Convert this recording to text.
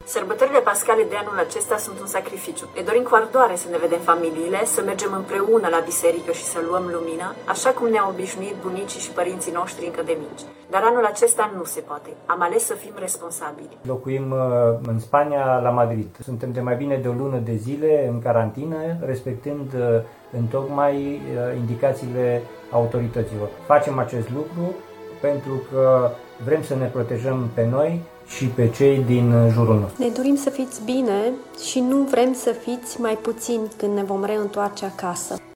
Sărbătorile pascale de anul acesta sunt un sacrificiu. Ne dorim cu ardoare să ne vedem familiile, să mergem împreună la biserică și să luăm lumina, așa cum ne-au obișnuit bunicii și părinții noștri încă de mici. Dar anul acesta nu se poate. Am ales să fim responsabili. Locuim în Spania, la Madrid. Suntem de mai bine de o lună de zile în carantină, respectând întocmai indicațiile autorităților. Facem acest lucru pentru că vrem să ne protejăm pe noi și pe cei din jurul nostru. Ne dorim să fiți bine și nu vrem să fiți mai puțini când ne vom reîntoarce acasă.